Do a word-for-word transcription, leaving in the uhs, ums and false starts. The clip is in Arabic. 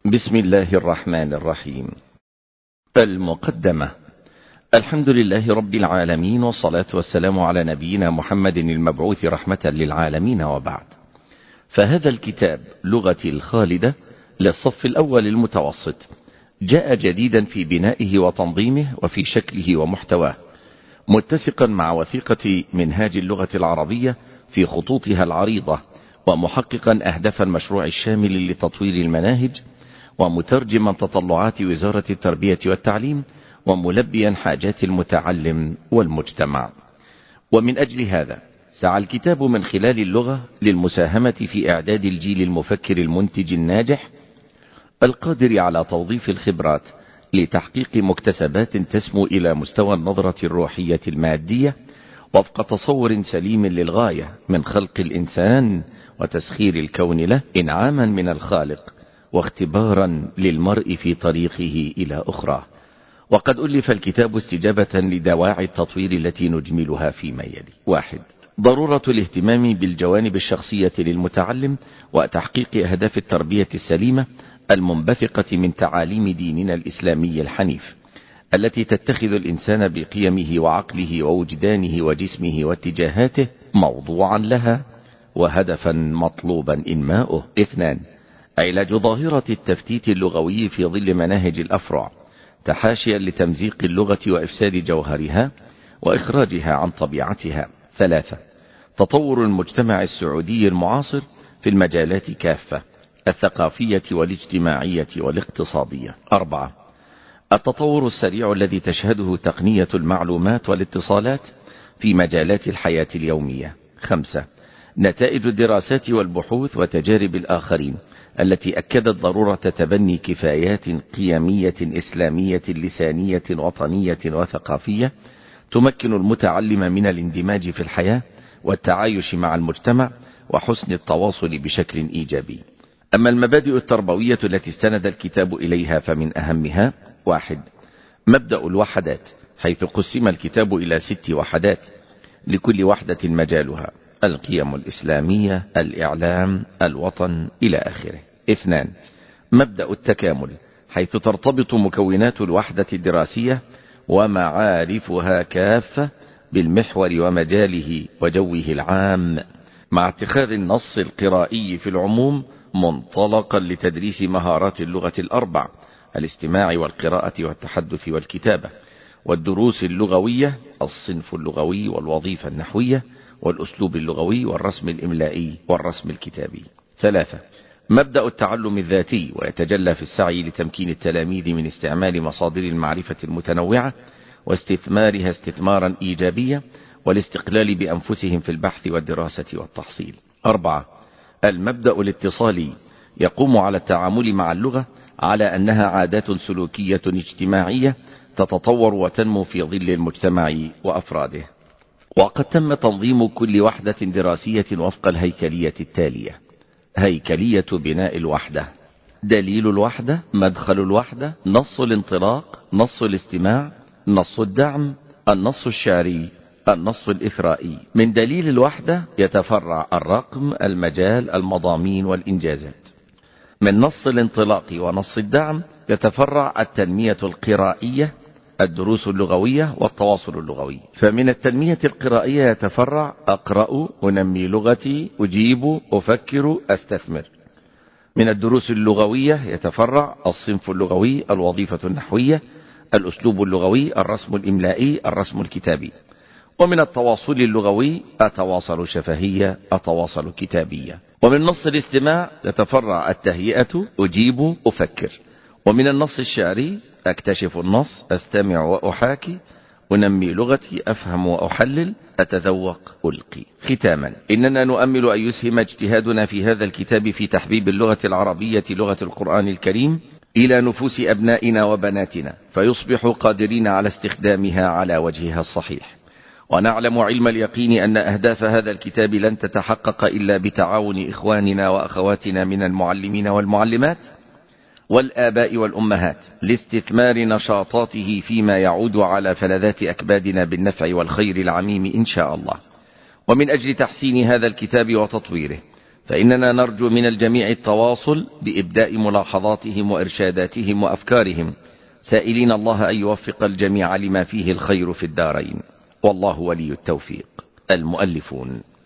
بسم الله الرحمن الرحيم. المقدمة. الحمد لله رب العالمين، والصلاة والسلام على نبينا محمد المبعوث رحمة للعالمين، وبعد. فهذا الكتاب لغتي الخالدة للصف الأول المتوسط جاء جديدا في بنائه وتنظيمه وفي شكله ومحتواه، متسقا مع وثيقة منهاج اللغة العربية في خطوطها العريضة، ومحققا أهداف المشروع الشامل لتطوير المناهج، ومترجما تطلعات وزارة التربية والتعليم، وملبيا حاجات المتعلم والمجتمع. ومن أجل هذا سعى الكتاب من خلال اللغة للمساهمة في إعداد الجيل المفكر المنتج الناجح القادر على توظيف الخبرات لتحقيق مكتسبات تسمو إلى مستوى النظرة الروحية المادية، وفق تصور سليم للغاية من خلق الإنسان وتسخير الكون له إنعاما من الخالق، واختبارا للمرء في طريقه إلى أخرى. وقد ألف الكتاب استجابة لدواعي التطوير التي نجملها فيما يلي. واحد، ضرورة الاهتمام بالجوانب الشخصية للمتعلم وتحقيق أهداف التربية السليمة المنبثقة من تعاليم ديننا الإسلامي الحنيف، التي تتخذ الإنسان بقيمه وعقله ووجدانه وجسمه واتجاهاته موضوعا لها وهدفا مطلوبا إنماؤه. اثنان، علاج ظاهرة التفتيت اللغوي في ظل مناهج الأفرع، تحاشيا لتمزيق اللغة وإفساد جوهرها وإخراجها عن طبيعتها. ثلاثة، تطور المجتمع السعودي المعاصر في المجالات كافة، الثقافية والاجتماعية والاقتصادية. أربعة، التطور السريع الذي تشهده تقنية المعلومات والاتصالات في مجالات الحياة اليومية. خمسة، نتائج الدراسات والبحوث وتجارب الآخرين التي أكدت ضرورة تبني كفايات قيمية إسلامية لسانية وطنية وثقافية تمكن المتعلم من الاندماج في الحياة والتعايش مع المجتمع وحسن التواصل بشكل إيجابي. أما المبادئ التربوية التي استند الكتاب إليها فمن أهمها: واحد، مبدأ الوحدات، حيث قسم الكتاب إلى ست وحدات لكل وحدة مجالها: القيم الإسلامية، الإعلام، الوطن، إلى آخره. اثنان، مبدأ التكامل، حيث ترتبط مكونات الوحدة الدراسية ومعارفها كافة بالمحور ومجاله وجوه العام، مع اتخاذ النص القرائي في العموم منطلقا لتدريس مهارات اللغة الأربع: الاستماع والقراءة والتحدث والكتابة، والدروس اللغوية: الصنف اللغوي والوظيفة النحوية والأسلوب اللغوي والرسم الإملائي والرسم الكتابي. ثلاثة، مبدأ التعلم الذاتي، ويتجلى في السعي لتمكين التلاميذ من استعمال مصادر المعرفة المتنوعة واستثمارها استثمارا إيجابيا، والاستقلال بأنفسهم في البحث والدراسة والتحصيل. أربعة، المبدأ الاتصالي، يقوم على التعامل مع اللغة على أنها عادات سلوكية اجتماعية تتطور وتنمو في ظل المجتمع وأفراده. وقد تم تنظيم كل وحدة دراسية وفق الهيكلية التالية: هيكلية بناء الوحدة، دليل الوحدة، مدخل الوحدة، نص الانطلاق، نص الاستماع، نص الدعم، النص الشعري، النص الإثرائي. من دليل الوحدة يتفرع الرقم، المجال، المضامين والإنجازات. من نص الانطلاق ونص الدعم يتفرع التنمية القرائية، الدروس اللغوية والتواصل اللغوي. فمن التنمية القرائية يتفرع أقرأ، أنمي لغتي، أجيب، أفكر، أستثمر. من الدروس اللغوية يتفرع الصنف اللغوي، الوظيفة النحوية، الأسلوب اللغوي، الرسم الإملائي، الرسم الكتابي. ومن التواصل اللغوي: أتواصل شفهية، أتواصل كتابية. ومن نص الاستماع يتفرع التهيئة، أجيب، أفكر. ومن النص الشعري: أكتشف النص، أستمع وأحاكي، أنمي لغتي، أفهم وأحلل، أتذوق، ألقي. ختاما، إننا نؤمل أن يسهم اجتهادنا في هذا الكتاب في تحبيب اللغة العربية لغة القرآن الكريم إلى نفوس أبنائنا وبناتنا، فيصبحوا قادرين على استخدامها على وجهها الصحيح. ونعلم علم اليقين أن أهداف هذا الكتاب لن تتحقق إلا بتعاون إخواننا وأخواتنا من المعلمين والمعلمات والآباء والأمهات لاستثمار نشاطاته فيما يعود على فلذات أكبادنا بالنفع والخير العميم إن شاء الله. ومن أجل تحسين هذا الكتاب وتطويره، فإننا نرجو من الجميع التواصل بإبداء ملاحظاتهم وإرشاداتهم وأفكارهم، سائلين الله أن يوفق الجميع لما فيه الخير في الدارين، والله ولي التوفيق. المؤلفون.